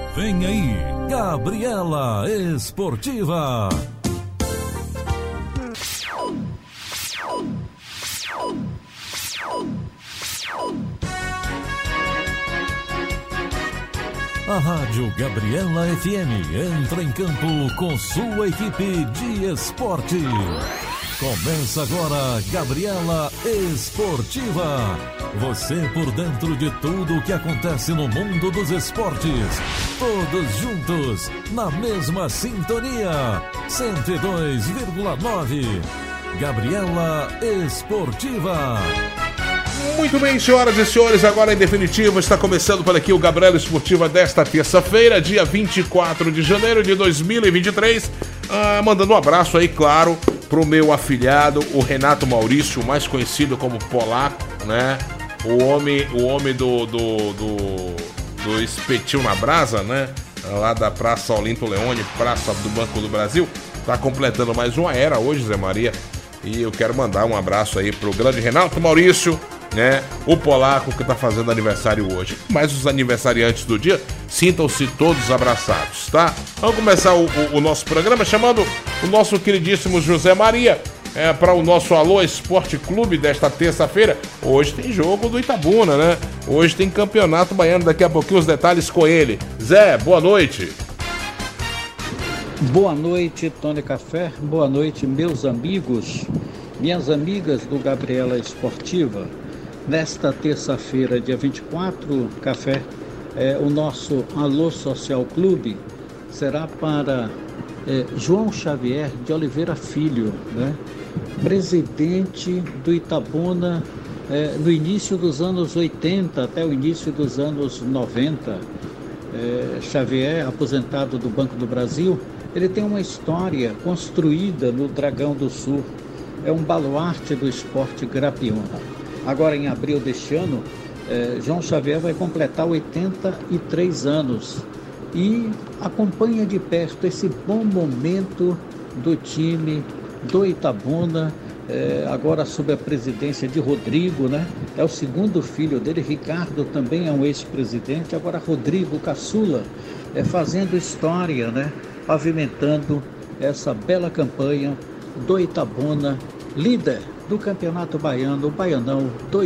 Vem aí, Gabriela Esportiva. A Rádio Gabriela FM entra em campo com sua equipe de esporte. Começa agora Gabriela Esportiva. Você por dentro de tudo o que acontece no mundo dos esportes. Todos juntos, na mesma sintonia. 102,9. Gabriela Esportiva. Muito bem, senhoras e senhores, agora em definitivo está começando por aqui o Gabriela Esportiva desta terça-feira, dia 24 de janeiro de 2023. Mandando um abraço aí, claro, pro meu afilhado, o Renato Maurício, mais conhecido como Polaco, né? O homem do espetinho na brasa, né? Lá da Praça Olinto Leone, Praça do Banco do Brasil. Tá completando mais uma era hoje, Zé Maria. E eu quero mandar um abraço aí pro grande Renato Maurício, né? O Polaco que tá fazendo aniversário hoje. Mas os aniversariantes do dia, sintam-se todos abraçados, tá? Vamos começar o nosso programa chamando o nosso queridíssimo José Maria para o nosso Alô Esporte Clube desta terça-feira. Hoje tem jogo do Itabuna, né? Hoje tem campeonato baiano, daqui a pouquinho os detalhes com ele. Zé, boa noite. Boa noite, Tony Café. Boa noite, meus amigos, minhas amigas do Gabriela Esportiva. Nesta terça-feira, dia 24, Café, o nosso Alô Social Clube será para João Xavier de Oliveira Filho, né? Presidente do Itabuna no início dos anos 80 até o início dos anos 90. Xavier, aposentado do Banco do Brasil, ele tem uma história construída no Dragão do Sul. É um baluarte do esporte grapiona. Agora, em abril deste ano, João Xavier vai completar 83 anos e acompanha de perto esse bom momento do time do Itabuna, agora sob a presidência de Rodrigo, né? É o segundo filho dele, Ricardo também é um ex-presidente, agora Rodrigo Caçula, fazendo história, né? Pavimentando essa bela campanha do Itabuna, líder do Campeonato Baiano, o Baianão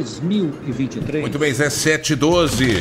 2023. Muito bem, Zé, 7h12.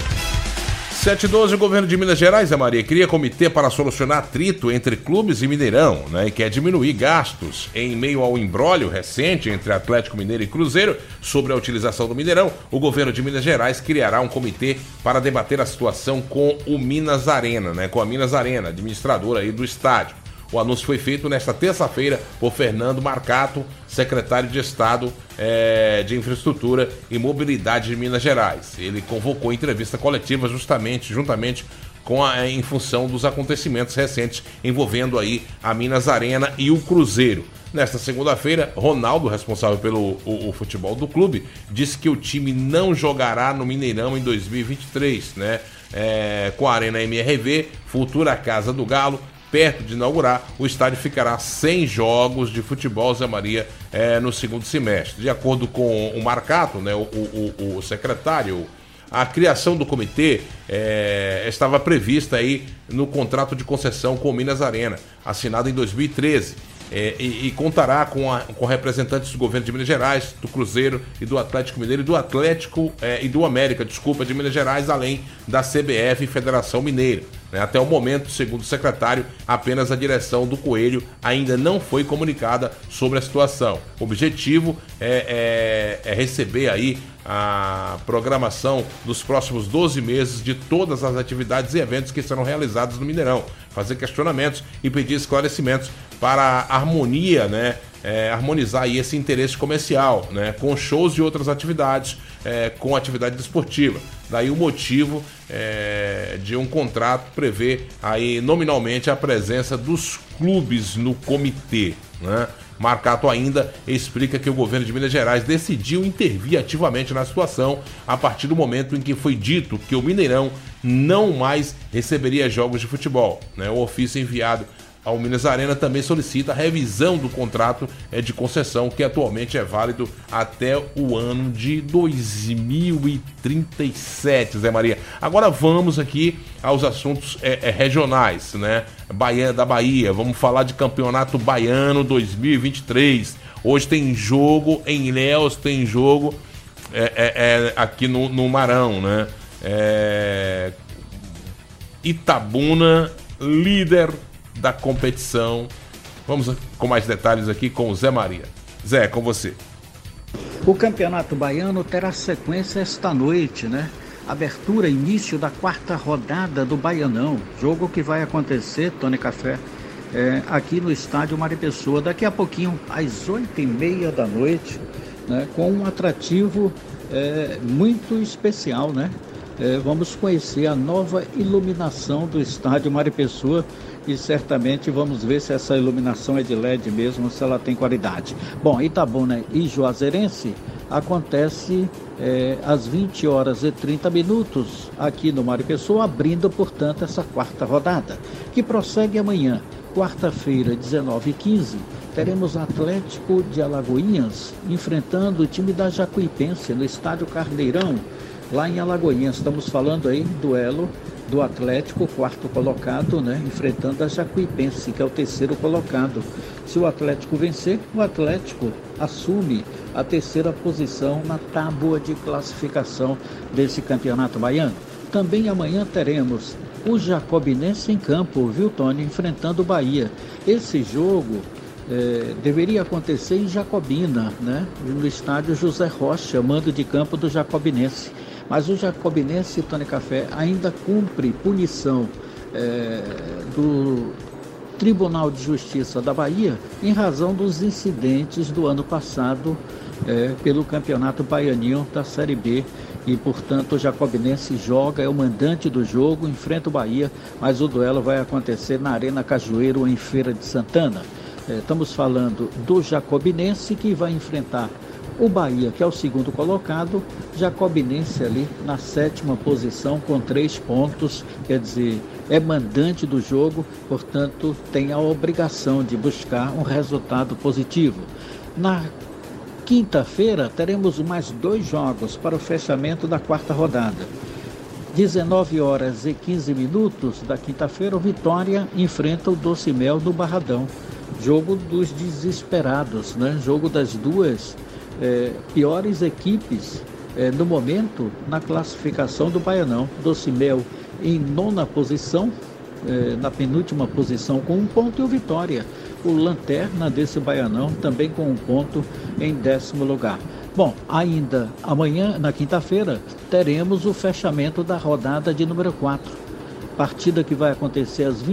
7h12, o governo de Minas Gerais, Zé Maria, cria comitê para solucionar atrito entre clubes e Mineirão, né? E quer diminuir gastos em meio ao imbróglio recente entre Atlético Mineiro e Cruzeiro sobre a utilização do Mineirão. O governo de Minas Gerais criará um comitê para debater a situação com o Minas Arena, né? Com a Minas Arena, administradora aí do estádio. O anúncio foi feito nesta terça-feira por Fernando Marcato, secretário de Estado de Infraestrutura e Mobilidade de Minas Gerais. Ele convocou entrevista coletiva juntamente em função dos acontecimentos recentes envolvendo aí a Minas Arena e o Cruzeiro. Nesta segunda-feira, Ronaldo, responsável pelo futebol do clube, disse que o time não jogará no Mineirão em 2023, né? Com a Arena MRV, futura Casa do Galo, perto de inaugurar, o estádio ficará sem jogos de futebol, Zé Maria, no segundo semestre. De acordo com o Marcato, né, o secretário, a criação do comitê estava prevista aí no contrato de concessão com o Minas Arena, assinado em 2013. E contará com representantes do governo de Minas Gerais, do Cruzeiro e do Atlético Mineiro e do América, de Minas Gerais, além da CBF e Federação Mineira. Até o momento, segundo o secretário, apenas a direção do Coelho ainda não foi comunicada sobre a situação. O objetivo é receber aí a programação dos próximos 12 meses de todas as atividades e eventos que serão realizados no Mineirão, fazer questionamentos e pedir esclarecimentos para a harmonia, né? Harmonizar aí esse interesse comercial, né? Com shows e outras atividades, com atividade desportiva. Daí o motivo de um contrato prever aí nominalmente a presença dos clubes no comitê, né? Marcato ainda explica que o governo de Minas Gerais decidiu intervir ativamente na situação a partir do momento em que foi dito que o Mineirão não mais receberia jogos de futebol, né? O ofício enviado O Minas Arena também solicita a revisão do contrato de concessão, que atualmente é válido até o ano de 2037, Zé Maria. Agora vamos aqui aos assuntos regionais, né? Da Bahia. Vamos falar de Campeonato Baiano 2023. Hoje tem jogo em Ilhéus, tem jogo aqui no Marão, né? Itabuna, líder da competição. Vamos com mais detalhes aqui com o Zé Maria. Zé, com você. O Campeonato Baiano terá sequência esta noite, né? Abertura, início da 4ª rodada do Baianão. Jogo que vai acontecer, Tony Café, aqui no estádio Maripessoa, daqui a pouquinho, às 8h30 da noite, né? Com um atrativo muito especial, né? Vamos conhecer a nova iluminação do estádio Maripessoa e certamente vamos ver se essa iluminação é de LED mesmo, se ela tem qualidade. Bom, Itabuna e Juazeirense acontece às 20h30 aqui no Maripessoa, abrindo, portanto, essa 4ª rodada, que prossegue amanhã, quarta-feira, 19h15, teremos Atlético de Alagoinhas enfrentando o time da Jacuipense no estádio Carneirão, lá em Alagoinhas. Estamos falando aí duelo do Atlético, 4º colocado, né, enfrentando a Jacuipense, que é o 3º colocado. Se o Atlético vencer, o Atlético assume a 3ª posição na tábua de classificação desse campeonato baiano. Também amanhã teremos o Jacobinense em campo, viu, Tony, enfrentando o Bahia. Esse jogo deveria acontecer em Jacobina, né, no estádio José Rocha, mando de campo do Jacobinense. Mas o Jacobinense, Tony Café, ainda cumpre punição do Tribunal de Justiça da Bahia em razão dos incidentes do ano passado pelo Campeonato Baianinho da Série B. E, portanto, o Jacobinense joga, é o mandante do jogo, enfrenta o Bahia, mas o duelo vai acontecer na Arena Cajueiro, em Feira de Santana. Estamos falando do Jacobinense, que vai enfrentar o Bahia, que é o 2º colocado, Jacobinense ali na 7ª posição com 3 pontos, quer dizer, é mandante do jogo, portanto tem a obrigação de buscar um resultado positivo. Na quinta-feira teremos mais 2 jogos para o fechamento da 4ª rodada. 19h15 da quinta-feira, o Vitória enfrenta o Doce Mel no Barradão. Jogo dos desesperados, né? Jogo das duas piores equipes no momento na classificação do Baianão. Doce Mel em 9ª posição, na penúltima posição com 1 ponto, e o Vitória, o lanterna desse Baianão, também com 1 ponto em 10º lugar. Bom, ainda amanhã, na quinta-feira, teremos o fechamento da rodada de número 4. Partida que vai acontecer às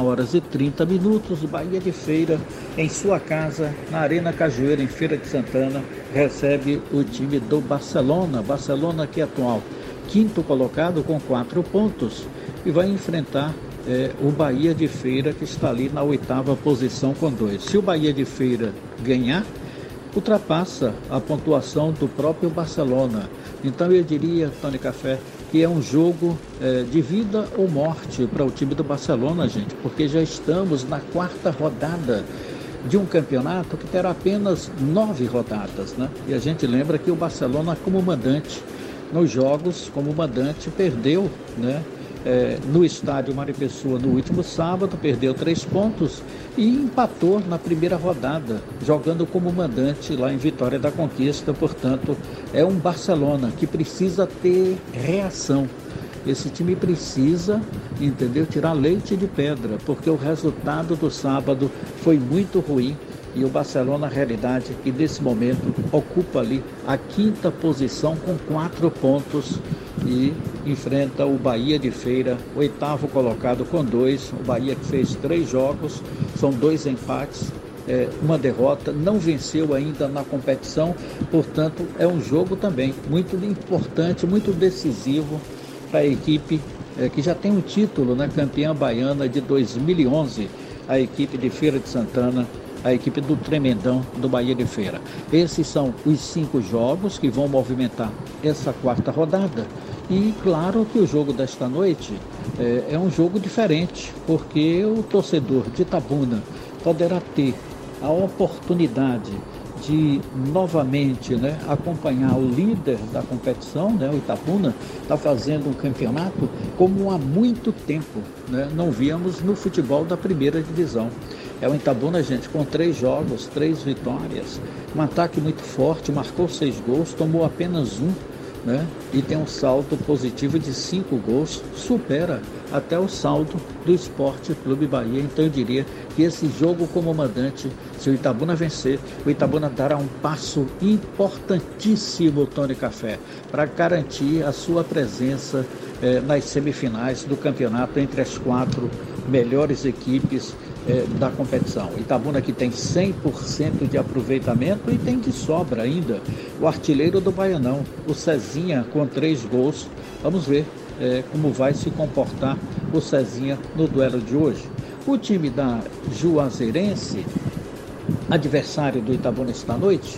21h30, Bahia de Feira, em sua casa, na Arena Cajueiro, em Feira de Santana, recebe o time do Barcelona. Barcelona, que é atual 5º colocado com 4 pontos, e vai enfrentar o Bahia de Feira, que está ali na 8ª posição com 2. Se o Bahia de Feira ganhar, ultrapassa a pontuação do próprio Barcelona. Então eu diria, Tony Café, que é um jogo de vida ou morte para o time do Barcelona, gente, porque já estamos na 4ª rodada de um campeonato que terá apenas 9 rodadas, né? E a gente lembra que o Barcelona, como mandante nos jogos, como mandante, perdeu, né? No estádio Maripessoa no último sábado, perdeu 3 pontos e empatou na primeira rodada, jogando como mandante lá em Vitória da Conquista. Portanto, é um Barcelona que precisa ter reação. Esse time precisa, entendeu, tirar leite de pedra, porque o resultado do sábado foi muito ruim. E o Barcelona, na realidade, que nesse momento ocupa ali a 5ª posição com 4 pontos e enfrenta o Bahia de Feira, 8º colocado com 2. O Bahia que fez 3 jogos, são 2 empates, 1 derrota, não venceu ainda na competição. Portanto, é um jogo também muito importante, muito decisivo para a equipe que já tem um título, né, campeã baiana de 2011, a equipe de Feira de Santana, a equipe do Tremendão do Bahia de Feira. Esses são os 5 jogos que vão movimentar essa 4ª rodada. E claro que o jogo desta noite é um jogo diferente, porque o torcedor de Itabuna poderá ter a oportunidade de novamente, né, acompanhar o líder da competição, né, o Itabuna está fazendo um campeonato como há muito tempo, né, não víamos no futebol da primeira divisão. É o Itabuna, gente, com 3 jogos, 3 vitórias, um ataque muito forte, marcou 6 gols, tomou apenas 1, né? E tem um saldo positivo de 5 gols, supera até o saldo do Esporte Clube Bahia. Então eu diria que esse jogo como mandante, se o Itabuna vencer, o Itabuna dará um passo importantíssimo, Tony Café, para garantir a sua presença nas semifinais do campeonato entre as 4 melhores equipes da competição. Itabuna que tem 100% de aproveitamento e tem de sobra ainda o artilheiro do Baianão, o Cezinha, com 3 gols. Vamos ver como vai se comportar o Cezinha no duelo de hoje. O time da Juazeirense, adversário do Itabuna esta noite,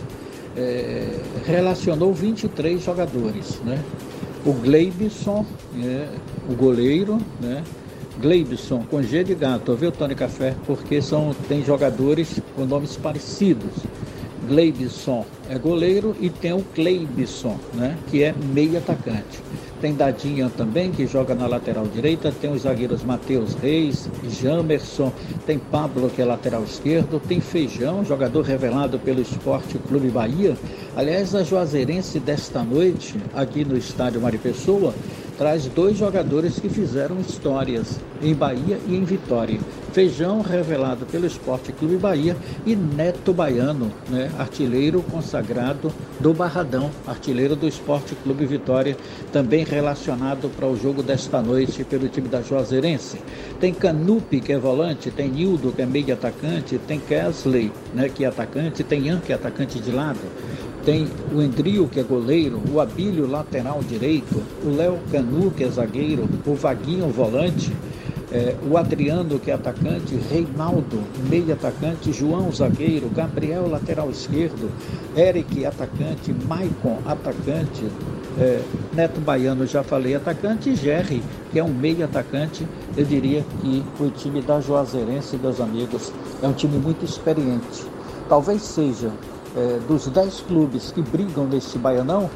relacionou 23 jogadores, né? O Gleibson, o goleiro, né? Gleibson, com G de gato, viu, Tony Café? Porque tem jogadores com nomes parecidos. Gleibson é goleiro e tem o Cleibson, né, que é meio atacante. Tem Dadinha também, que joga na lateral direita, tem os zagueiros Matheus Reis, Jamerson, tem Pablo, que é lateral esquerdo, tem Feijão, jogador revelado pelo Esporte Clube Bahia. Aliás, a Juazeirense desta noite, aqui no estádio Maripessoa, traz 2 jogadores que fizeram histórias em Bahia e em Vitória. Feijão, revelado pelo Esporte Clube Bahia, e Neto Baiano, né, artilheiro consagrado do Barradão, artilheiro do Esporte Clube Vitória, também relacionado para o jogo desta noite pelo time da Juazeirense. Tem Canupi, que é volante, tem Nildo, que é meio atacante, tem Kesley, né, que é atacante, tem Ian, que é atacante de lado. Tem o Endrio, que é goleiro, o Abílio, lateral direito, o Léo Canu, que é zagueiro, o Vaguinho, volante, o Adriano, que é atacante, Reinaldo, meio atacante, João, zagueiro, Gabriel, lateral esquerdo, Eric, atacante, Maicon, atacante, Neto Baiano, já falei, atacante, e Jerry, que é um meio atacante. Eu diria que o time da Juazeirense, meus amigos, é um time muito experiente. Talvez seja dos 10 clubes que brigam neste Baianão,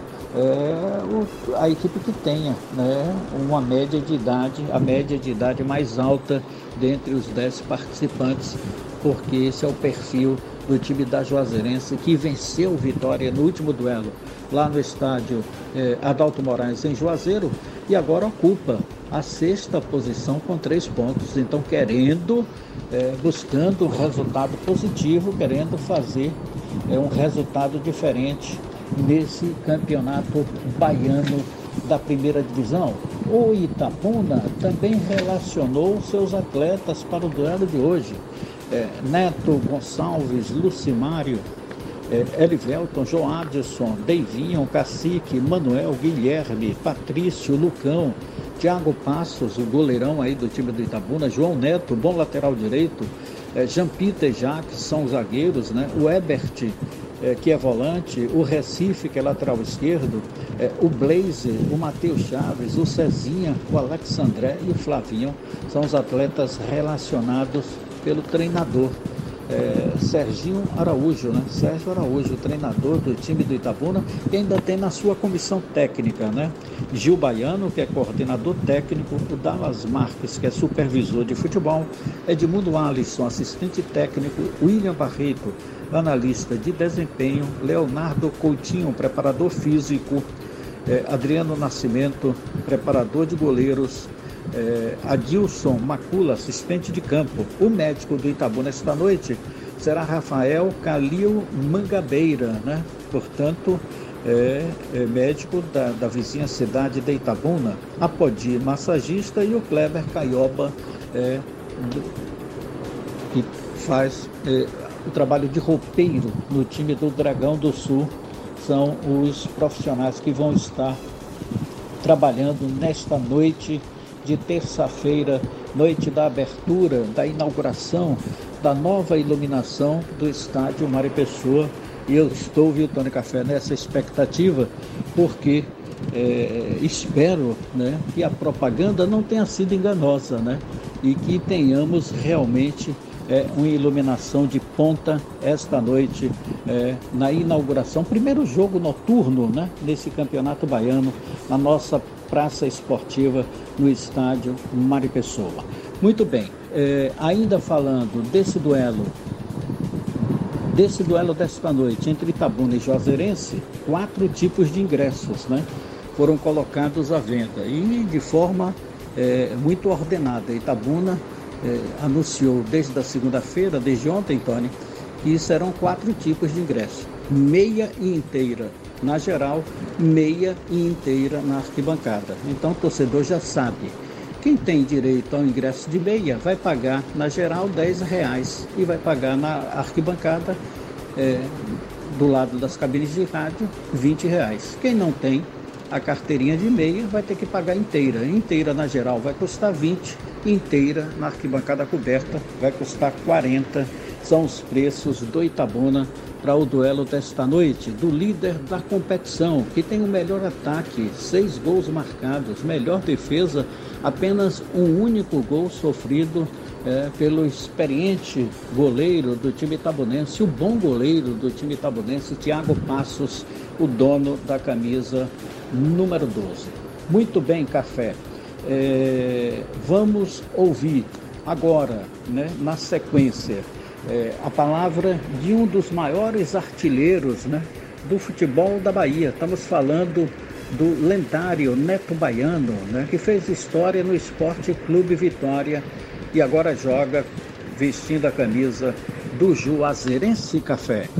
a equipe que tenha, né, uma média de idade, a média de idade mais alta dentre os 10 participantes, porque esse é o perfil do time da Juazeirense, que venceu Vitória no último duelo, lá no estádio Adalto Moraes, em Juazeiro, e agora ocupa a 6ª posição com 3 pontos. Então, buscando um resultado positivo, querendo fazer um resultado diferente nesse campeonato baiano da primeira divisão. O Itabuna também relacionou seus atletas para o duelo de hoje. Neto Gonçalves, Lucimário, Elivelton, Joadson, Deivinho, Cacique, Manuel, Guilherme, Patrício, Lucão, Thiago Passos, o goleirão aí do time do Itabuna, João Neto, bom lateral direito, Jean-Peter Jacques, são os zagueiros, né? O Ebert, que é volante, o Recife, que é lateral esquerdo, o Blazer, o Matheus Chaves, o Cezinha, o Alexandré e o Flavinho são os atletas relacionados pelo treinador Serginho Araújo, né? Sérgio Araújo, treinador do time do Itabuna, que ainda tem na sua comissão técnica, né, Gil Baiano, que é coordenador técnico, o Dallas Marques, que é supervisor de futebol, Edmundo Alisson, assistente técnico, William Barreto, analista de desempenho, Leonardo Coutinho, preparador físico, Adriano Nascimento, preparador de goleiros, Adilson Macula, assistente de campo. O médico do Itabuna esta noite será Rafael Calil Mangabeira, né? Portanto, médico da vizinha cidade de Itabuna. Apodi, massagista, e o Kleber Caioba, que faz o trabalho de roupeiro no time do Dragão do Sul. São os profissionais que vão estar trabalhando nesta noite de terça-feira, noite da abertura, da inauguração da nova iluminação do estádio Maripessoa. E eu estou, viu, Tony Café, nessa expectativa, porque espero, né, que a propaganda não tenha sido enganosa, né, e que tenhamos realmente uma iluminação de ponta esta noite na inauguração, primeiro jogo noturno, né, nesse Campeonato Baiano, na nossa praça esportiva no estádio Mário Pessoa. Muito bem, ainda falando desse duelo desta noite entre Itabuna e Juazeirense, 4 tipos de ingressos, né, foram colocados à venda e de forma muito ordenada. Itabuna anunciou desde a segunda-feira, desde ontem, Tony, que serão 4 tipos de ingresso: meia e inteira na geral, meia e inteira na arquibancada. Então o torcedor já sabe, quem tem direito ao ingresso de meia vai pagar na geral R$10 e vai pagar na arquibancada, do lado das cabines de rádio, R$20. Quem não tem a carteirinha de meia vai ter que pagar inteira. Inteira na geral vai custar 20, inteira na arquibancada coberta vai custar 40. São os preços do Itabuna para o duelo desta noite, do líder da competição, que tem o melhor ataque, 6 gols marcados, melhor defesa, apenas um único gol sofrido pelo experiente goleiro do time itabunense, o bom goleiro do time itabunense, Thiago Passos, o dono da camisa número 12. Muito bem, Café. Vamos ouvir agora, né, na sequência, a palavra de um dos maiores artilheiros, né, do futebol da Bahia. Estamos falando do lendário Neto Baiano, né, que fez história no Esporte Clube Vitória e agora joga vestindo a camisa do Juazeirense. Café.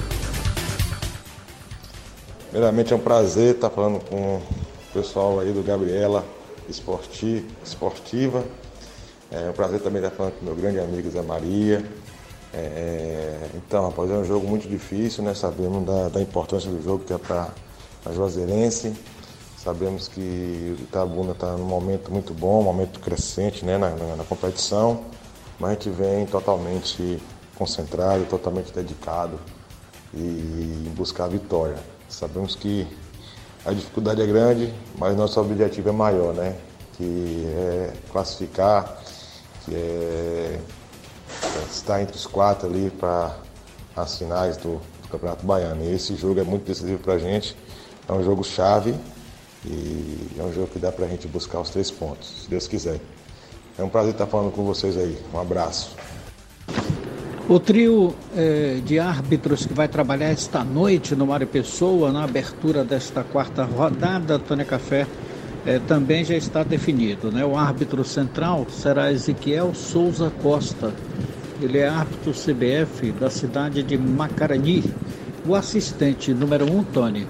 Primeiramente é um prazer estar falando com o pessoal aí do Gabriela Esportiva. É um prazer também estar falando com meu grande amigo Zé Maria. Então, rapaz, é um jogo muito difícil, né? Sabemos da importância do jogo que é para a Juazeirense. Sabemos que o Itabuna está num momento muito bom, um momento crescente, né, na competição, mas a gente vem totalmente concentrado, totalmente dedicado em buscar a vitória. Sabemos que a dificuldade é grande, mas nosso objetivo é maior, né? Que é classificar, que é estar entre os 4 ali para as finais do Campeonato Baiano. E esse jogo é muito decisivo para a gente, é um jogo chave e é um jogo que dá para a gente buscar os 3 pontos, se Deus quiser. É um prazer estar falando com vocês aí. Um abraço. O trio de árbitros que vai trabalhar esta noite no Mário Pessoa, na abertura desta 4ª rodada, Tony Café, também já está definido, né? O árbitro central será Ezequiel Souza Costa. Ele é árbitro CBF da cidade de Macarani. O assistente número 1, Tony,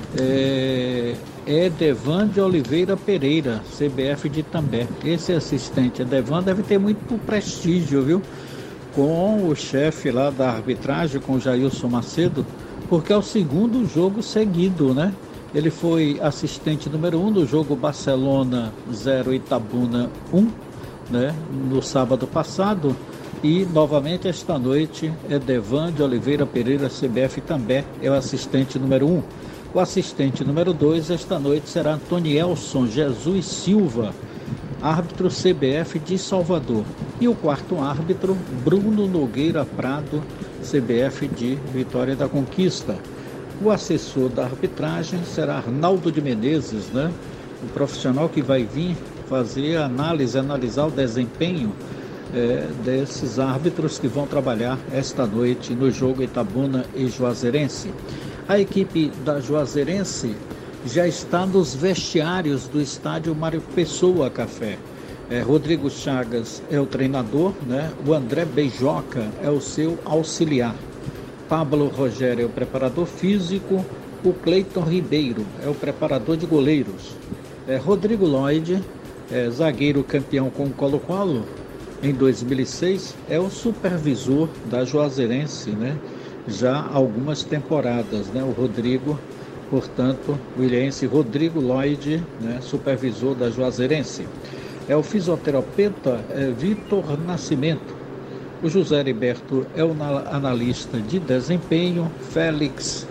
é Devan de Oliveira Pereira, CBF de Itambé. Esse assistente, Devan, deve ter muito prestígio, viu? Com o chefe lá da arbitragem, com o Jailson Macedo, porque é o 2º jogo seguido, né? Ele foi assistente número 1 do jogo Barcelona 0, Itabuna 1, né? No sábado passado. E novamente esta noite é Devan de Oliveira Pereira, CBF também, é o assistente número 1. O assistente número 2 esta noite será Antonielson Jesus Silva, árbitro CBF de Salvador. E o 4º árbitro, Bruno Nogueira Prado, CBF de Vitória da Conquista. O assessor da arbitragem será Arnaldo de Menezes, né? O profissional que vai vir fazer analisar o desempenho desses árbitros que vão trabalhar esta noite no jogo Itabuna e Juazeirense. A equipe da Juazeirense já está nos vestiários do estádio Mário Pessoa, Café. Rodrigo Chagas é o treinador, né? O André Beijoca é o seu auxiliar. Pablo Rogério é o preparador físico. O Cleiton Ribeiro é o preparador de goleiros. Rodrigo Lloyd, zagueiro campeão com o Colo-Colo em 2006, é o supervisor da Juazeirense, né? Já há algumas temporadas, né? O Rodrigo, portanto, o ilhense Rodrigo Lloyd, né? Supervisor da Juazeirense. O fisioterapeuta Vitor Nascimento. O José Heriberto é o analista de desempenho. Félix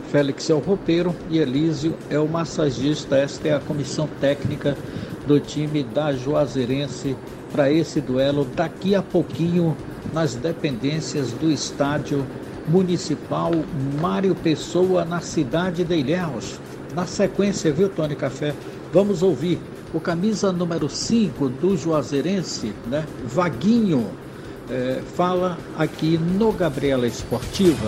Félix é o roupeiro e Elísio é o massagista. Esta é a comissão técnica do time da Juazeirense para esse duelo daqui a pouquinho nas dependências do estádio municipal Mário Pessoa, na cidade de Ilhéus. Na sequência, viu, Tony Café, vamos ouvir o camisa número 5 do Juazeirense, né? Vaguinho, fala aqui no Gabriela Esportiva.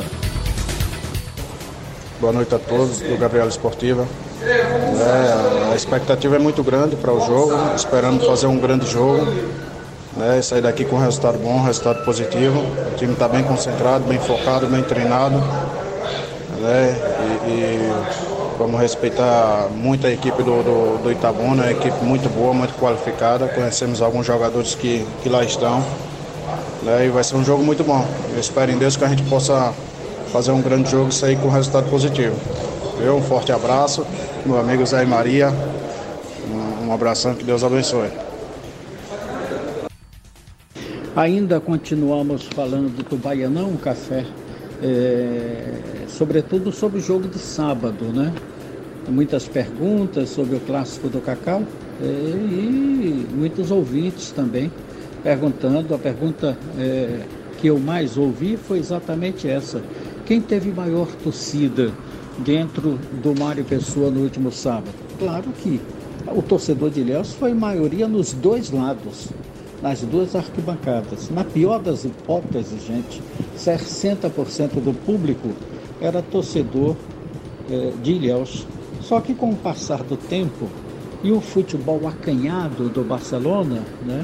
Boa noite a todos do Gabriela Esportiva. A expectativa é muito grande para o jogo, esperando fazer um grande jogo, né? Sair daqui com um resultado bom, um resultado positivo. O time está bem concentrado, bem focado, bem treinado, né? E vamos respeitar muito a equipe do Itabuna, uma equipe muito boa, muito qualificada. Conhecemos alguns jogadores que lá estão, né? E vai ser um jogo muito bom. Eu espero em Deus que a gente possa fazer um grande jogo e sair com um resultado positivo. Um forte abraço, meu amigo Zé e Maria, um abração, que Deus abençoe. Ainda continuamos falando do Baianão Café, sobretudo sobre o jogo de sábado, né? Muitas perguntas sobre o clássico do Cacau e muitos ouvintes também perguntando. A pergunta que eu mais ouvi foi exatamente essa: quem teve maior torcida dentro do Mário Pessoa no último sábado? Claro que o torcedor de Ilhéus foi maioria nos dois lados, nas duas arquibancadas. Na pior das hipóteses, gente, 60% do público era torcedor de Ilhéus. Só que com o passar do tempo e o futebol acanhado do Barcelona, né,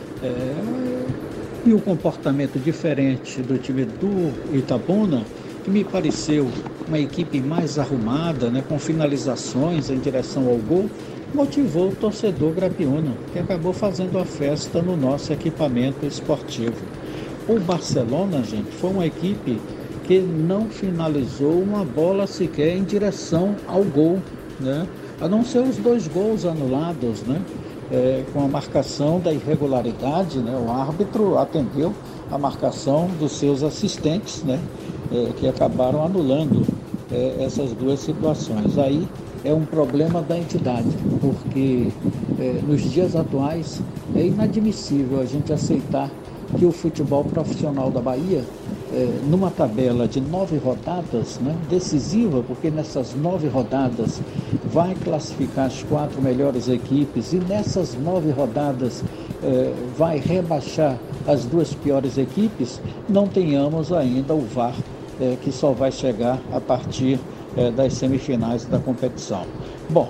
e o comportamento diferente do time do Itabuna, que me pareceu uma equipe mais arrumada, né, com finalizações em direção ao gol, motivou o torcedor grapiúna, que acabou fazendo a festa no nosso equipamento esportivo. O Barcelona, gente, foi uma equipe que não finalizou uma bola sequer em direção ao gol, né? A não ser os 2 gols anulados, né? Com a marcação da irregularidade, né? O árbitro atendeu a marcação dos seus assistentes, né? Que acabaram anulando essas 2 situações. Aí é um problema da entidade, porque nos dias atuais é inadmissível a gente aceitar que o futebol profissional da Bahia, numa tabela de 9 rodadas, né, decisiva, porque nessas 9 rodadas vai classificar as 4 melhores equipes e nessas 9 rodadas vai rebaixar as 2 piores equipes, não tenhamos ainda o VAR, que só vai chegar a partir das semifinais da competição. Bom,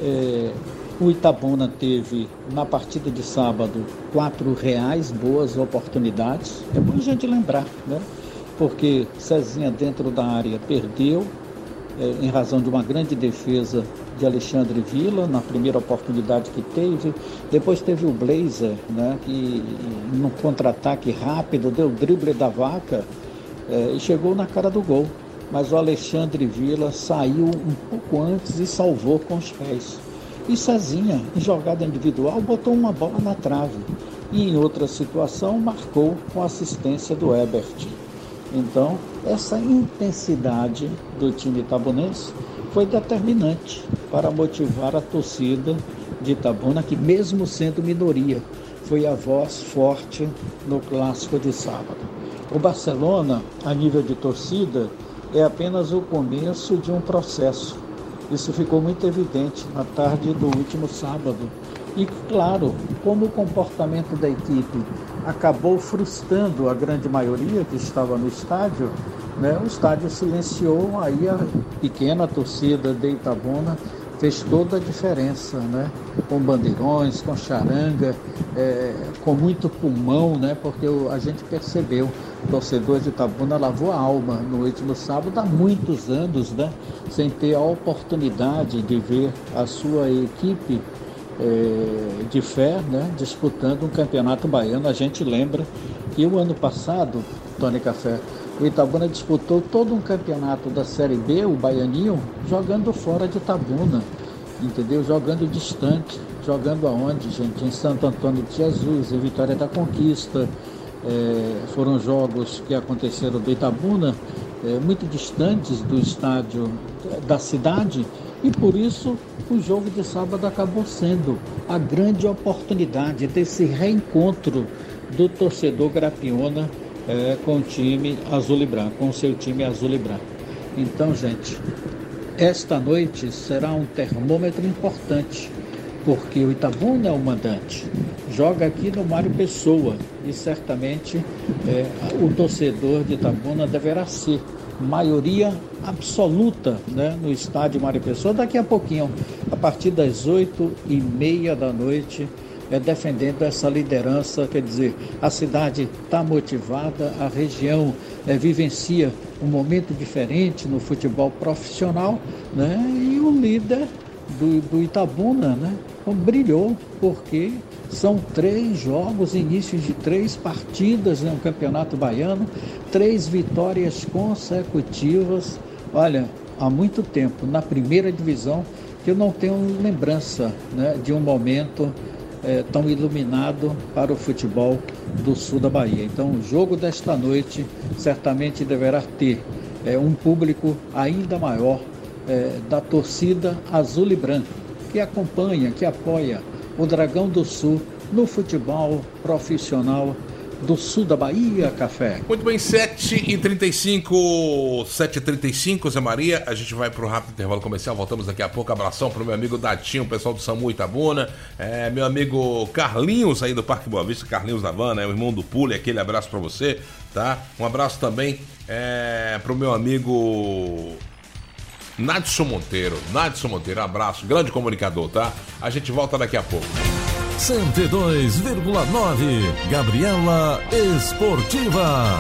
o Itabuna teve, na partida de sábado, 4 reais, boas oportunidades. É bom a gente lembrar, né? Porque Cezinha, dentro da área, perdeu em razão de uma grande defesa de Alexandre Villa, na primeira oportunidade que teve. Depois teve o Blazer, né? Que num contra-ataque rápido, deu o drible da vaca e chegou na cara do gol. Mas o Alexandre Villa saiu um pouco antes e salvou com os pés. E Cezinha, em jogada individual, botou uma bola na trave. E em outra situação, marcou com a assistência do Ebert. Então, essa intensidade do time itabunense foi determinante para motivar a torcida de Itabuna, que mesmo sendo minoria, foi a voz forte no clássico de sábado. O Barcelona, a nível de torcida, é apenas o começo de um processo. Isso ficou muito evidente na tarde do último sábado. E, claro, como o comportamento da equipe acabou frustrando a grande maioria que estava no estádio, né, o estádio silenciou, aí a pequena torcida de Itabuna fez toda a diferença, né? Com bandeirões, com charanga, com muito pulmão, né? Porque a gente percebeu, o torcedor de Itabuna lavou a alma no último sábado, há muitos anos, né? Sem ter a oportunidade de ver a sua equipe de fé, né? Disputando um campeonato baiano. A gente lembra que o ano passado, Tony Café, o Itabuna disputou todo um campeonato da Série B, o Baianinho, jogando fora de Itabuna, entendeu? Jogando distante. Jogando aonde, gente? Em Santo Antônio de Jesus, em Vitória da Conquista. Foram jogos que aconteceram do Itabuna, muito distantes do estádio da cidade, e por isso o jogo de sábado acabou sendo a grande oportunidade desse reencontro do torcedor Grapiona com o time azul e branco, com o seu time azul e branco. Então, gente, esta noite será um termômetro importante, porque o Itabuna é o mandante, joga aqui no Mário Pessoa, e certamente o torcedor de Itabuna deverá ser maioria absoluta, né, no estádio Mário Pessoa, daqui a pouquinho, a partir das 8h30 da noite, defendendo essa liderança. Quer dizer, a cidade está motivada, a região vivencia um momento diferente no futebol profissional, né, e o líder do Itabuna, né, brilhou, porque são 3 jogos, inícios de 3 partidas no Campeonato Baiano, 3 vitórias consecutivas. Olha, há muito tempo, na primeira divisão, que eu não tenho lembrança, né, de um momento tão iluminado para o futebol do sul da Bahia. Então, o jogo desta noite certamente deverá ter um público ainda maior da torcida azul e branco, que acompanha, que apoia o Dragão do Sul no futebol profissional do sul da Bahia, Café. Muito bem, 7h35, Zé Maria. A gente vai para o rápido intervalo comercial, voltamos daqui a pouco. Abração para o meu amigo Datinho, o pessoal do SAMU Itabuna, meu amigo Carlinhos aí do Parque Boa Vista, Carlinhos da Van, o irmão do Pule, aquele abraço para você, tá? Um abraço também para o meu amigo Nadson Monteiro, abraço, grande comunicador, tá? A gente volta daqui a pouco. 102,9 Gabriela Esportiva.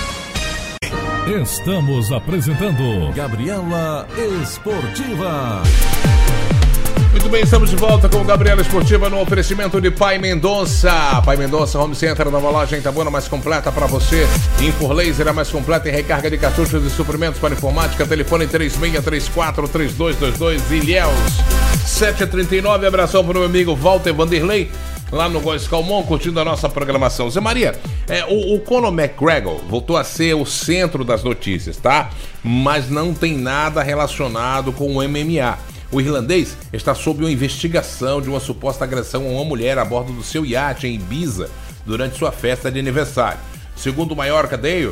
Estamos apresentando Gabriela Esportiva. Muito bem, estamos de volta com o Gabriela Esportiva no oferecimento de Pai Mendonça. Pai Mendonça Home Center, nova loja em Itabuna, mais completa para você. Info Laser, a mais completa em recarga de cartuchos e suprimentos para informática. Telefone 3634-3222, Ilhéus 7h39. Abração para o meu amigo Walter Vanderlei, lá no Góis Calmon, curtindo a nossa programação. Zé Maria, o Conor McGregor voltou a ser o centro das notícias, tá? Mas não tem nada relacionado com o MMA. O irlandês está sob uma investigação de uma suposta agressão a uma mulher a bordo do seu iate em Ibiza durante sua festa de aniversário. Segundo o Mallorca Daily,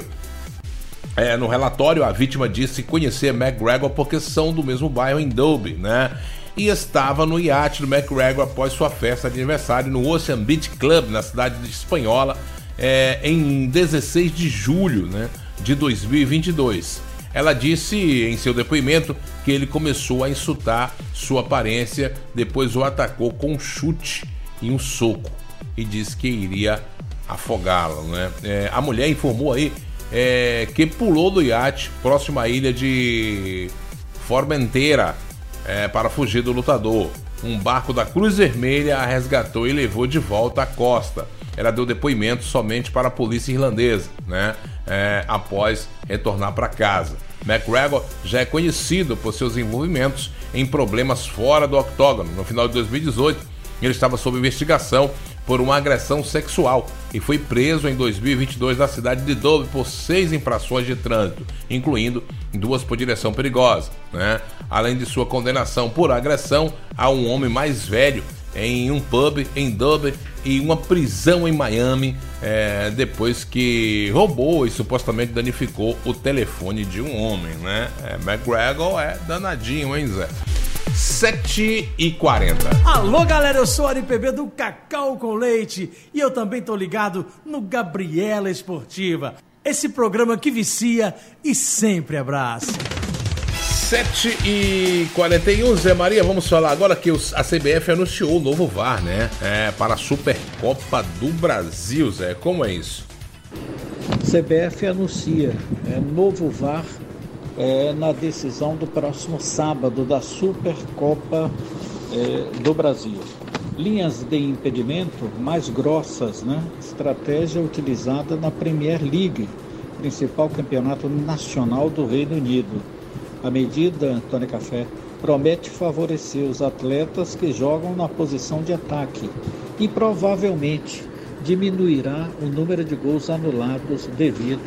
no relatório, a vítima disse conhecer McGregor porque são do mesmo bairro em Dublin, né? E estava no iate do McGregor após sua festa de aniversário no Ocean Beach Club, na cidade de Espanhola, em 16 de julho, né, de 2022. Ela disse em seu depoimento que ele começou a insultar sua aparência, depois o atacou com um chute e um soco e disse que iria afogá-lo, né? A mulher informou aí que pulou do iate próximo à ilha de Formentera para fugir do lutador. Um barco da Cruz Vermelha a resgatou e levou de volta à costa. Ela deu depoimento somente para a polícia irlandesa, né? Após retornar para casa. McGregor já é conhecido por seus envolvimentos em problemas fora do octógono. No final de 2018, ele estava sob investigação por uma agressão sexual e foi preso em 2022 na cidade de Dublin por 6 infrações de trânsito, incluindo 2 por direção perigosa, né? Além de sua condenação por agressão a um homem mais velho em um pub em Dublin e uma prisão em Miami, depois que roubou e supostamente danificou o telefone de um homem, né? McGregor é danadinho, hein, Zé? 7h40. Alô, galera, eu sou a RPB do Cacau com Leite e eu também tô ligado no Gabriela Esportiva, esse programa que vicia e sempre abraça. 7h41, Zé Maria, vamos falar agora que a CBF anunciou o novo VAR, né? Para a Supercopa do Brasil, Zé, como é isso? CBF anuncia novo VAR na decisão do próximo sábado da Supercopa do Brasil. Linhas de impedimento mais grossas, né? Estratégia utilizada na Premier League, principal campeonato nacional do Reino Unido. A medida, Antônio Café, promete favorecer os atletas que jogam na posição de ataque e provavelmente diminuirá o número de gols anulados devido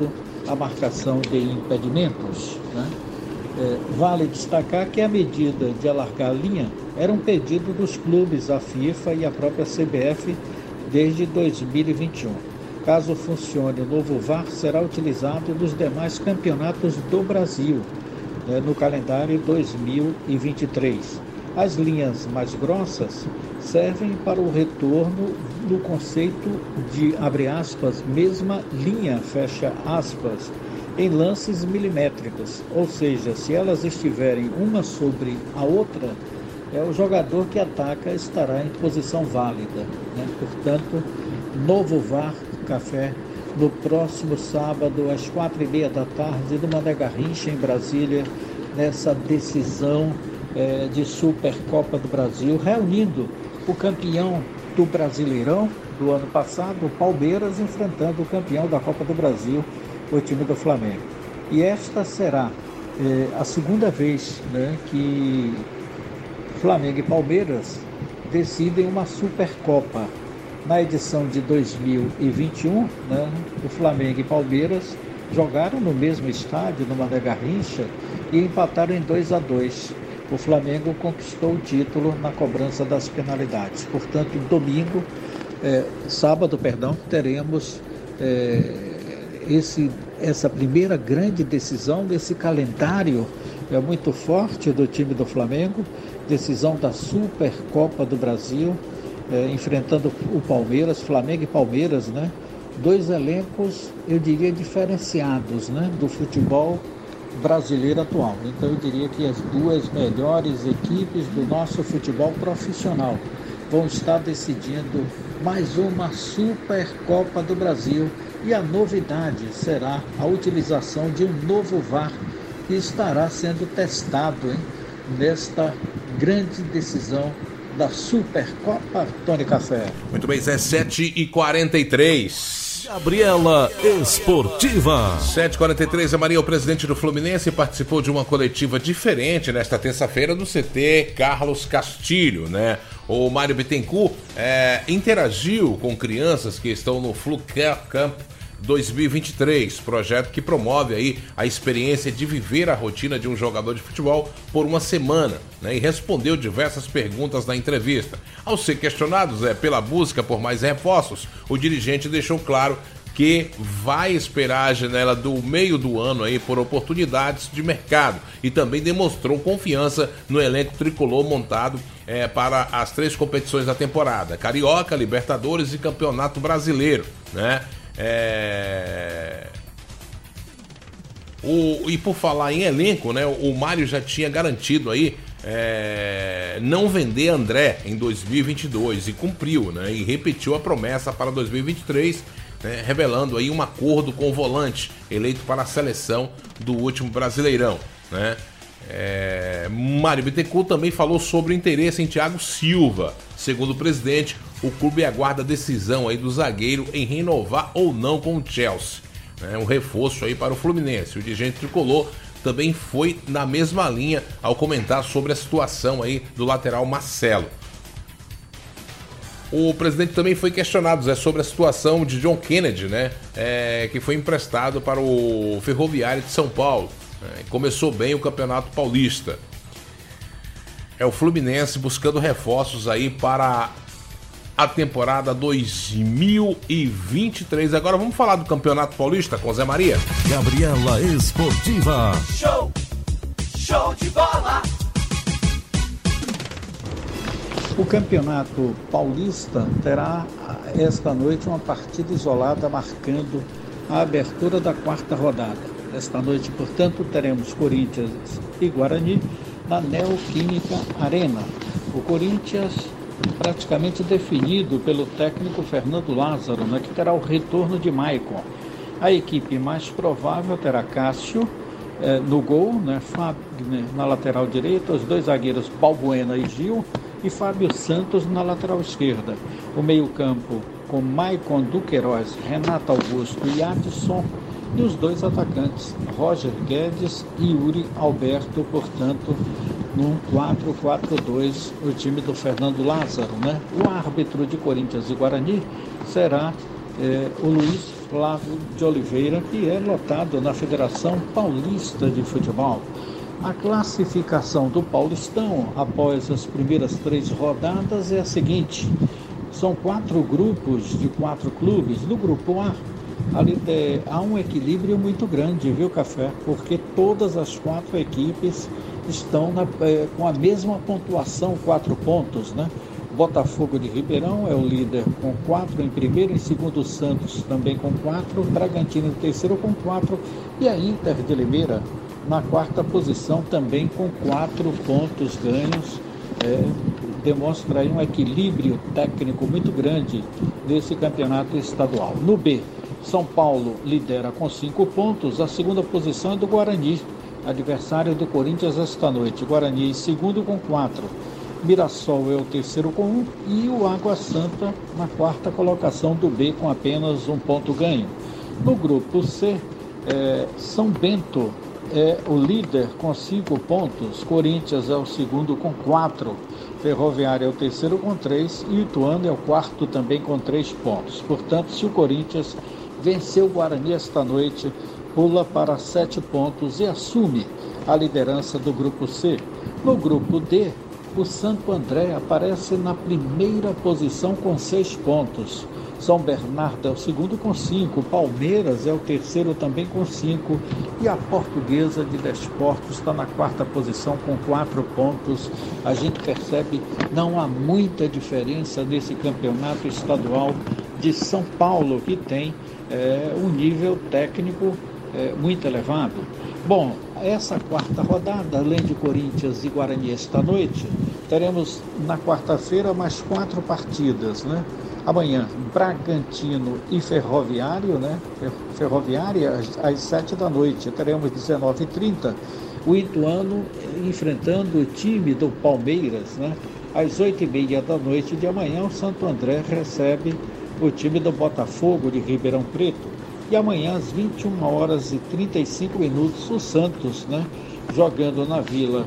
a marcação de impedimentos, né? Vale destacar que a medida de alargar a linha era um pedido dos clubes, a FIFA e a própria CBF desde 2021. Caso funcione o novo VAR, será utilizado nos demais campeonatos do Brasil, no calendário 2023. As linhas mais grossas servem para o retorno do conceito de, abre aspas, mesma linha, fecha aspas, em lances milimétricos, ou seja, se elas estiverem uma sobre a outra, o jogador que ataca estará em posição válida, né? Portanto, novo VAR Café no próximo sábado às 4h30 da tarde no Mané Garrincha, em Brasília, nessa decisão de Supercopa do Brasil, reunindo o campeão do Brasileirão do ano passado, o Palmeiras, enfrentando o campeão da Copa do Brasil, o time do Flamengo. E esta será a segunda vez, né, que Flamengo e Palmeiras decidem uma Supercopa. Na edição de 2021, né, o Flamengo e Palmeiras jogaram no mesmo estádio, no Mané Garrincha, e empataram em 2-2. O Flamengo conquistou o título na cobrança das penalidades. Portanto, sábado, teremos essa primeira grande decisão desse calendário muito forte do time do Flamengo, decisão da Supercopa do Brasil, enfrentando o Palmeiras, Flamengo e Palmeiras, né? Dois elencos, eu diria, diferenciados, né, do futebol brasileiro atual. Então eu diria que as duas melhores equipes do nosso futebol profissional vão estar decidindo mais uma Supercopa do Brasil, e a novidade será a utilização de um novo VAR que estará sendo testado, nesta grande decisão da Supercopa. Tony Café. Muito bem, 7h43. Gabriela Esportiva. 7h43, a Maria, o presidente do Fluminense, participou de uma coletiva diferente nesta terça-feira do CT Carlos Castilho, né? O Mário Bittencourt interagiu com crianças que estão no Flu Camp 2023, projeto que promove aí a experiência de viver a rotina de um jogador de futebol por uma semana, né? E respondeu diversas perguntas na entrevista. Ao ser questionado pela busca por mais reforços, o dirigente deixou claro que vai esperar a janela do meio do ano aí por oportunidades de mercado, e também demonstrou confiança no elenco tricolor montado para as 3 competições da temporada: Carioca, Libertadores e Campeonato Brasileiro, né? E por falar em elenco, né, o Mário já tinha garantido aí não vender André em 2022 e cumpriu, né, e repetiu a promessa para 2023, né, revelando aí um acordo com o volante eleito para a seleção do último Brasileirão, né? Mário Bittencourt também falou sobre o interesse em Thiago Silva. Segundo o presidente, o clube aguarda a decisão aí do zagueiro em renovar ou não com o Chelsea, né? Um reforço aí para o Fluminense. O dirigente tricolor também foi na mesma linha ao comentar sobre a situação aí do lateral Marcelo. O presidente também foi questionado sobre a situação de John Kennedy, né? Que foi emprestado para o Ferroviário de São Paulo. Começou bem o Campeonato Paulista. O Fluminense buscando reforços aí para a temporada 2023. Agora vamos falar do Campeonato Paulista com Zé Maria. Gabriela Esportiva. Show de bola. O Campeonato Paulista terá esta noite uma partida isolada marcando a abertura da 4ª rodada. Esta noite, portanto, teremos Corinthians e Guarani na Neoquímica Arena. O Corinthians praticamente definido pelo técnico Fernando Lázaro, né, que terá o retorno de Maicon. A equipe mais provável terá Cássio no gol, né, Fagner na lateral direita, os 2 zagueiros Balbuena e Gil, e Fábio Santos na lateral esquerda. O meio-campo com Maicon Duqueiroz, Renato Augusto e Adson, e os 2 atacantes, Roger Guedes e Yuri Alberto, portanto, num 4-4-2, o time do Fernando Lázaro, né? O árbitro de Corinthians e Guarani será o Luiz Flávio de Oliveira, que é lotado na Federação Paulista de Futebol. A classificação do Paulistão, após as primeiras 3 rodadas, é a seguinte: são 4 grupos de 4 clubes. No grupo A, ali há um equilíbrio muito grande, viu, Café? Porque todas as 4 equipes estão com a mesma pontuação, 4 pontos, né? Botafogo de Ribeirão é o líder com 4 em primeiro, em segundo Santos também com 4, Bragantino em terceiro com 4 e a Inter de Limeira na 4ª posição também com 4 pontos ganhos. Demonstra aí um equilíbrio técnico muito grande nesse campeonato estadual. No B, São Paulo lidera com 5 pontos, a 2ª posição é do Guarani, adversário do Corinthians esta noite. Guarani em segundo com 4. Mirassol é o terceiro com 1 e o Água Santa na 4ª colocação do B com apenas 1 ponto ganho. No grupo C, São Bento é o líder com 5 pontos, Corinthians é o segundo com 4, Ferroviária é o terceiro com 3 e Ituano é o 4º também com 3 pontos. Portanto, se o Corinthians vencer o Guarani esta noite, pula para 7 pontos e assume a liderança do grupo C. No grupo D, o Santo André aparece na primeira posição com 6 pontos. São Bernardo é o segundo com 5, Palmeiras é o terceiro também com 5 e a Portuguesa de Desportos está na 4ª posição com 4 pontos. A gente percebe não há muita diferença nesse campeonato estadual de São Paulo, que tem um nível técnico muito elevado. Bom, essa 4ª rodada, além de Corinthians e Guarani esta noite, teremos na quarta-feira mais 4 partidas, né? Amanhã, Bragantino e Ferroviário, né? Ferroviária às 7 da noite. Teremos 19h30 o Ituano enfrentando o time do Palmeiras, né? Às 8h30 da noite de amanhã, o Santo André recebe o time do Botafogo de Ribeirão Preto. E amanhã, às 21h35, o Santos, né? Jogando na vila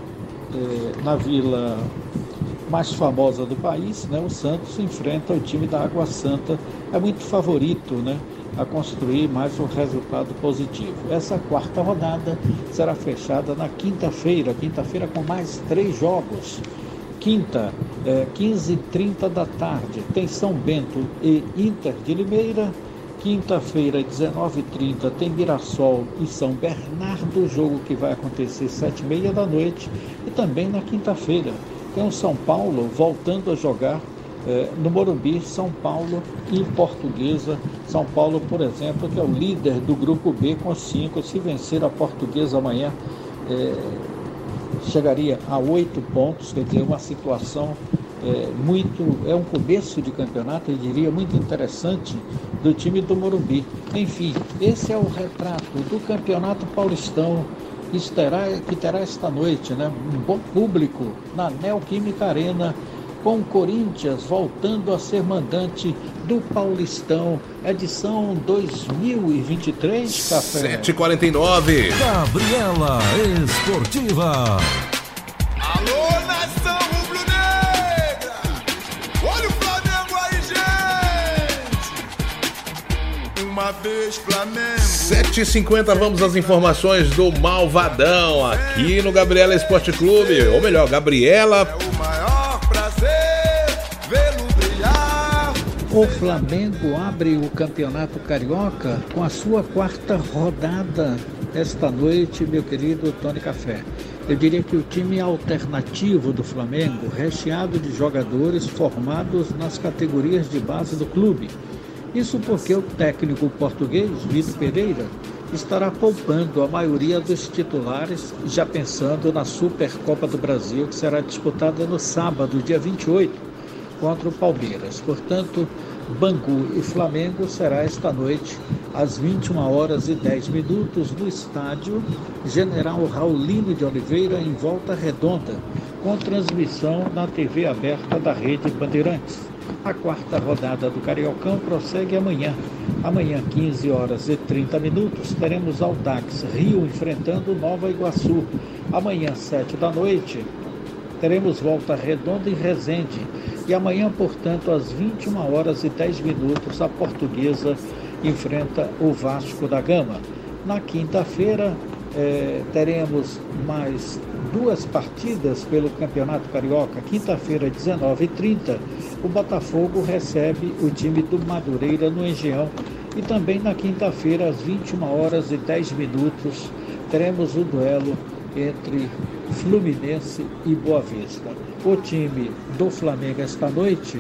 mais famosa do país, né? O Santos enfrenta o time da Água Santa, é muito favorito, né? A construir mais um resultado positivo. Essa 4ª rodada será fechada na quinta-feira com mais 3 jogos. Quinta, 15h30 da tarde, tem São Bento e Inter de Limeira. Quinta-feira, 19h30, tem Mirassol e São Bernardo, jogo que vai acontecer 7h30 da noite. E também na quinta-feira tem o São Paulo voltando a jogar no Morumbi, São Paulo e Portuguesa. São Paulo, por exemplo, que é o líder do grupo B com 5, se vencer a Portuguesa amanhã, chegaria a 8 pontos, quer dizer, uma situação é um começo de campeonato, eu diria, muito interessante do time do Morumbi. Enfim, esse é o retrato do Campeonato Paulistão que terá esta noite, né? Um bom público na Neoquímica Arena, com o Corinthians voltando a ser mandante do Paulistão, edição 2023, Café. 7h49. Gabriela Esportiva. Alô, nação rubro-negra! Olha o Flamengo aí, gente! Uma vez Flamengo. 7h50, vamos às informações do Malvadão, aqui no Gabriela Esporte Clube, ou melhor, Gabriela. É o maior prazer vê-lo brilhar. O Flamengo abre o Campeonato Carioca com a sua 4ª rodada esta noite, meu querido Tony Café. Eu diria que o time alternativo do Flamengo, recheado de jogadores formados nas categorias de base do clube. Isso porque o técnico português, Vitor Pereira, estará poupando a maioria dos titulares, já pensando na Supercopa do Brasil, que será disputada no sábado, dia 28, contra o Palmeiras. Portanto, Bangu e Flamengo será esta noite, às 21h10, no estádio General Raulino de Oliveira, em Volta Redonda, com transmissão na TV aberta da Rede Bandeirantes. A 4ª rodada do Cariocão prossegue amanhã. Amanhã, 15h30, teremos Audax Rio enfrentando Nova Iguaçu. Amanhã, 7 da noite, teremos Volta Redonda e Resende. E amanhã, portanto, às 21h10, a Portuguesa enfrenta o Vasco da Gama. Na quinta-feira, teremos mais 2 partidas pelo Campeonato Carioca. Quinta-feira, 19h30, o Botafogo recebe o time do Madureira no Engenhão. E também na quinta-feira, às 21h10, teremos o duelo entre Fluminense e Boa Vista. O time do Flamengo esta noite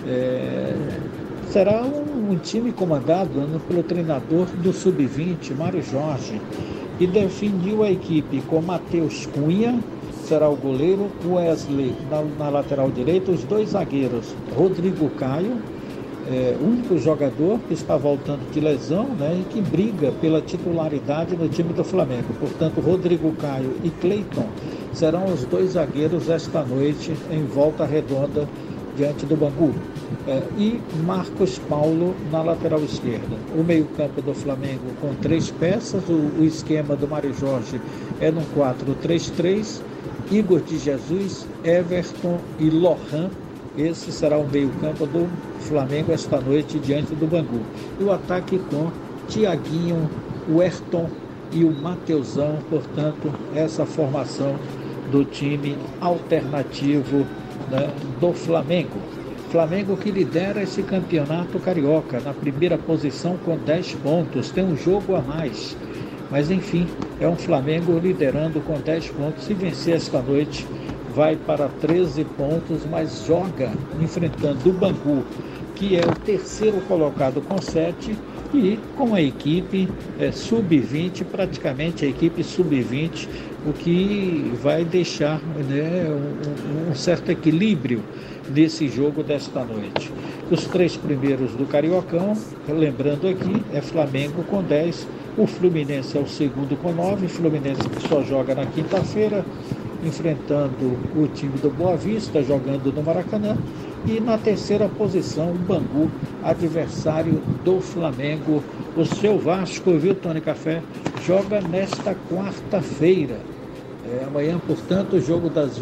será um time comandado pelo treinador do Sub-20, Mário Jorge, e definiu a equipe com Matheus Cunha, será o goleiro, Wesley na lateral direita, os 2 zagueiros, Rodrigo Caio, único jogador que está voltando de lesão, né, e que briga pela titularidade no time do Flamengo. Portanto, Rodrigo Caio e Cleiton serão os 2 zagueiros esta noite em Volta Redonda diante do Bangu. E Marcos Paulo na lateral esquerda. O meio-campo do Flamengo com 3 peças, o esquema do Mário Jorge é no 4-3-3, Igor de Jesus, Everton e Lohan. Esse será o meio-campo do Flamengo esta noite diante do Bangu. E o ataque com Tiaguinho, o Ayrton e o Mateusão. Portanto, essa formação do time alternativo, né, do Flamengo. Flamengo que lidera esse campeonato carioca na primeira posição com 10 pontos. Tem um jogo a mais. Mas, enfim, é um Flamengo liderando com 10 pontos. Se vencer esta noite, vai para 13 pontos, mas joga enfrentando o Bangu, que é o terceiro colocado com 7, e com a equipe sub-20, praticamente a equipe sub-20, o que vai deixar, né, um certo equilíbrio nesse jogo desta noite. Os 3 primeiros do Cariocão, lembrando aqui, é Flamengo com 10, o Fluminense é o segundo com 9, Fluminense que só joga na quinta-feira, enfrentando o time do Boa Vista, jogando no Maracanã. E na terceira posição, o Bangu, adversário do Flamengo. O seu Vasco, viu, Tony Café, joga nesta quarta-feira. Amanhã, portanto, o jogo das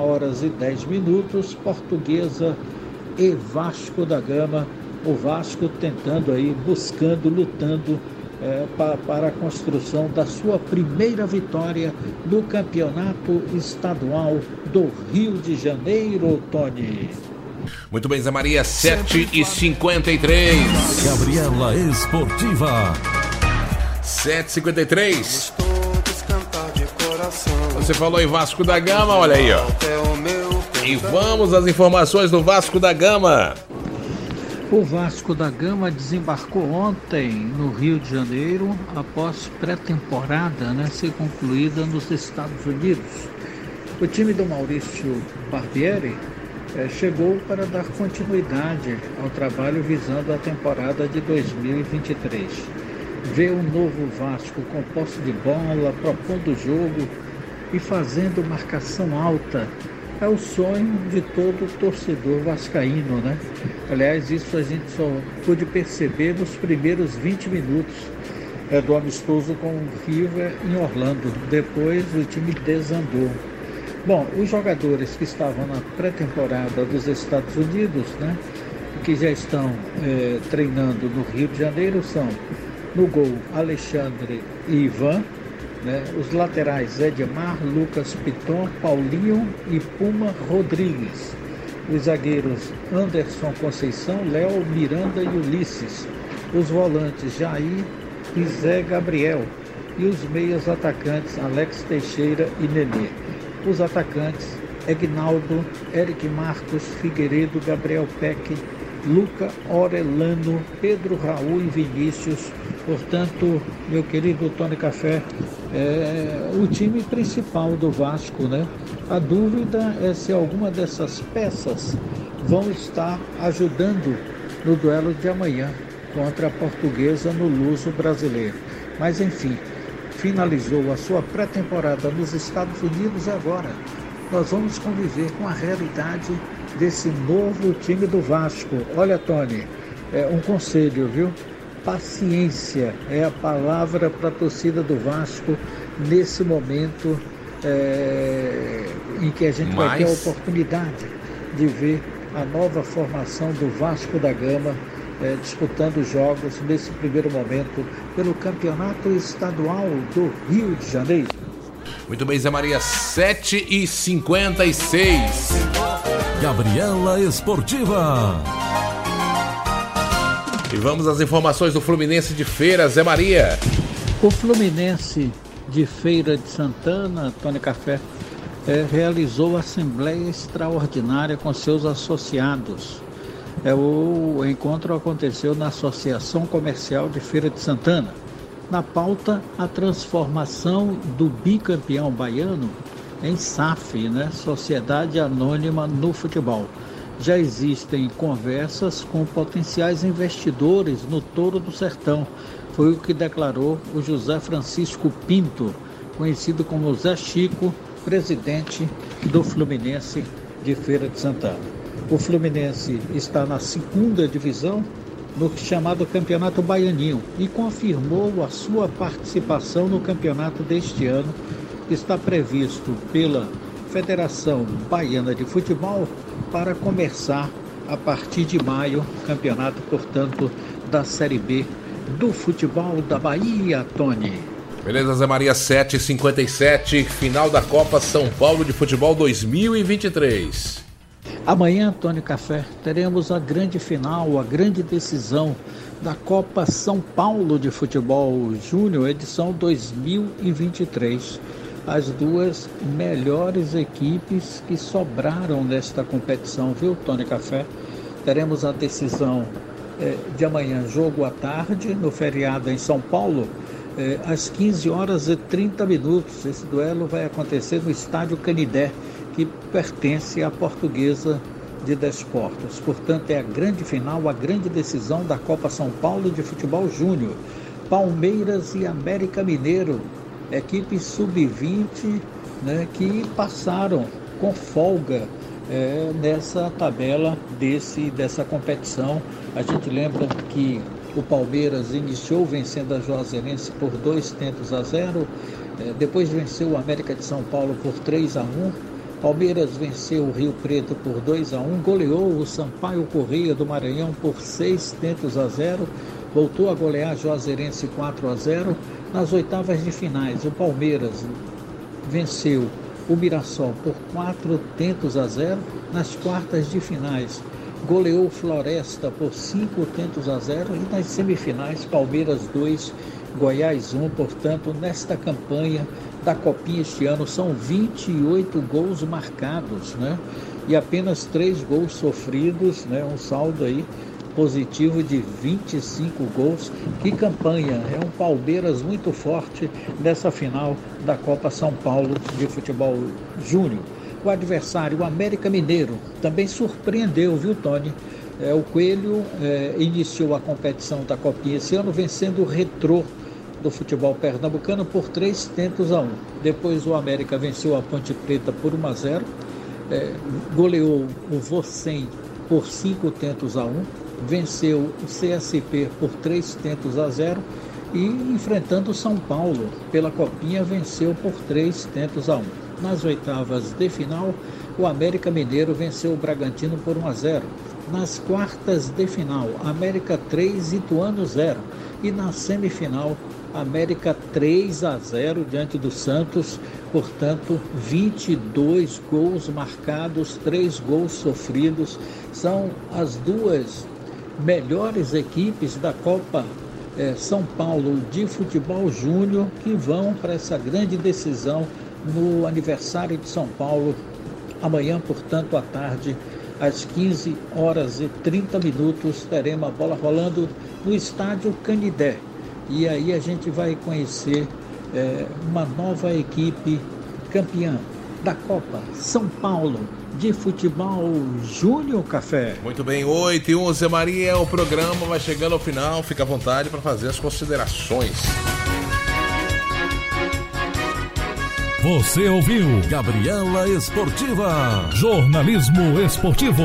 21h10, Portuguesa e Vasco da Gama. O Vasco tentando aí, buscando, lutando para a construção da sua primeira vitória no Campeonato Estadual do Rio de Janeiro, Tony. Muito bem, Zé Maria, 7h53. Gabriela Esportiva. 7h53. Você falou em Vasco da Gama, olha aí, ó. E vamos às informações do Vasco da Gama. O Vasco da Gama desembarcou ontem no Rio de Janeiro após pré-temporada, né, ser concluída nos Estados Unidos. O time do Maurício Barbieri chegou para dar continuidade ao trabalho visando a temporada de 2023. Ver um novo Vasco com posse de bola, propondo o jogo e fazendo marcação alta é o sonho de todo torcedor vascaíno, né? Aliás, isso a gente só pôde perceber nos primeiros 20 minutos do amistoso com o River em Orlando. Depois o time desandou. Bom, os jogadores que estavam na pré-temporada dos Estados Unidos, né, que já estão treinando no Rio de Janeiro, são no gol Alexandre e Ivan, né, os laterais Edmar, Lucas Piton, Paulinho e Puma Rodrigues, os zagueiros Anderson Conceição, Léo, Miranda e Ulisses, os volantes Jair e Zé Gabriel e os meias atacantes Alex Teixeira e Nenê. Os atacantes, Egnaldo, Eric Marcos, Figueiredo, Gabriel Peck, Luca Orelano, Pedro Raul e Vinícius. Portanto, meu querido Tony Café, o time principal do Vasco, né? A dúvida é se alguma dessas peças vão estar ajudando no duelo de amanhã contra a Portuguesa no Luso Brasileiro. Mas, enfim, finalizou a sua pré-temporada nos Estados Unidos e agora nós vamos conviver com a realidade desse novo time do Vasco. Olha, Tony, um conselho, viu? Paciência é a palavra para a torcida do Vasco nesse momento em que a gente vai ter a oportunidade de ver a nova formação do Vasco da Gama disputando jogos nesse primeiro momento pelo Campeonato Estadual do Rio de Janeiro. Muito bem, Zé Maria, 7h56. Gabriela Esportiva. E vamos às informações do Fluminense de Feira, Zé Maria. O Fluminense de Feira de Santana, Tony Café, realizou assembleia extraordinária com seus associados. O encontro aconteceu na Associação Comercial de Feira de Santana. Na pauta, a transformação do bicampeão baiano em SAF, Sociedade Anônima no Futebol. Já existem conversas com potenciais investidores no Touro do Sertão. Foi o que declarou o José Francisco Pinto, conhecido como Zé Chico, presidente do Fluminense de Feira de Santana. O Fluminense está na 2ª divisão, no chamado Campeonato Baianinho, e confirmou a sua participação no campeonato deste ano, que está previsto pela Federação Baiana de Futebol para começar a partir de maio, campeonato, portanto, da Série B do futebol da Bahia, Tony. Beleza, Zé Maria, 7h57, final da Copa São Paulo de Futebol 2023. Amanhã, Tony Café, teremos a grande final, a grande decisão da Copa São Paulo de Futebol Júnior, edição 2023. As duas melhores equipes que sobraram nesta competição, viu, Tony Café? Teremos a decisão de amanhã, jogo à tarde, no feriado em São Paulo, às 15h30. Esse duelo vai acontecer no Estádio Canidé, que pertence à Portuguesa de Desportos. Portanto, é a grande final, a grande decisão da Copa São Paulo de Futebol Júnior. Palmeiras e América Mineiro, equipes sub-20, que passaram com folga nessa tabela dessa competição. A gente lembra que o Palmeiras iniciou vencendo a Juazeirense por 2-0, depois venceu o América de São Paulo por 3-1, Palmeiras venceu o Rio Preto por 2-1, goleou o Sampaio Corrêa do Maranhão por 6-0, voltou a golear a Juazeirense 4-0. Nas oitavas de finais, o Palmeiras venceu o Mirassol por 4-0. Nas quartas de finais, goleou o Floresta por 5-0. E nas semifinais, Palmeiras 2, Goiás 1. Portanto, nesta campanha da Copinha este ano, são 28 gols marcados, e apenas 3 gols sofridos, um saldo aí positivo de 25 gols. Que campanha! É um Palmeiras muito forte nessa final da Copa São Paulo de Futebol Júnior. O adversário, o América Mineiro, também surpreendeu, viu, Tony? O Coelho iniciou a competição da Copinha esse ano vencendo o Retrô do futebol pernambucano por 3-1. Depois o América venceu a Ponte Preta por 1-0, goleou o Vocem por 5-1, venceu o CSP por 3-0 e, enfrentando o São Paulo pela Copinha, venceu por 3-1. Nas oitavas de final, o América Mineiro venceu o Bragantino por 1-0. Nas quartas de final, América 3, Ituano 0. E na semifinal, América 3-0 diante do Santos. Portanto, 22 gols marcados, 3 gols sofridos. São as duas melhores equipes da Copa São Paulo de Futebol Júnior, que vão para essa grande decisão no aniversário de São Paulo, amanhã, portanto, à tarde, às 15h30, teremos a bola rolando no Estádio Canidé. E aí a gente vai conhecer uma nova equipe campeã da Copa São Paulo de Futebol Júnior, Café. Muito bem, 8h01, Zé Maria, o programa vai chegando ao final, fica à vontade para fazer as considerações. Você ouviu Gabriela Esportiva, jornalismo esportivo.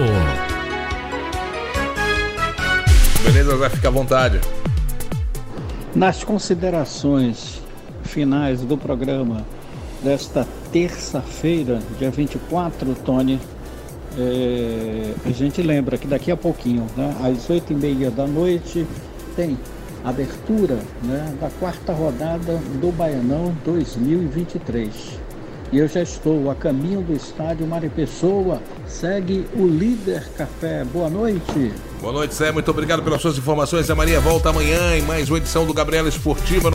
Beleza, Zé, fica à vontade. Nas considerações finais do programa desta terça-feira, dia 24, Tony, a gente lembra que daqui a pouquinho, né, às 8h30 da noite, tem abertura, né, da 4ª rodada do Baianão 2023. E eu já estou a caminho do estádio Maripessoa. Segue o Líder Café. Boa noite. Boa noite, Zé. Muito obrigado pelas suas informações. A Maria volta amanhã em mais uma edição do Gabriela Esportiva.